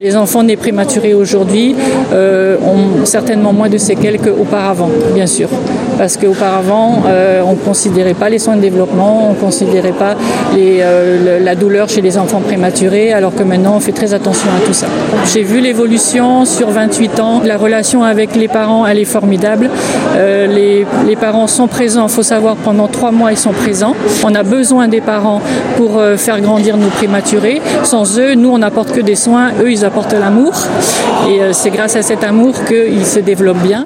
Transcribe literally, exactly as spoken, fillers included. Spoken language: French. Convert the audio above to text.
Les enfants nés prématurés aujourd'hui euh, ont certainement moins de séquelles qu'auparavant, bien sûr. Parce qu'auparavant, euh, on ne considérait pas les soins de développement, on ne considérait pas les, euh, la douleur chez les enfants prématurés, alors que maintenant, on fait très attention à tout ça. J'ai vu l'évolution sur vingt-huit ans. La relation avec les parents, elle est formidable. Euh, les, les parents sont présents, il faut savoir, pendant trois mois, ils sont présents. On a besoin des parents pour euh, faire grandir nos prématurés. Sans eux, nous, on n'apporte que des soins. Eux, ils apportent l'amour. Et euh, c'est grâce à cet amour qu'ils se développent bien.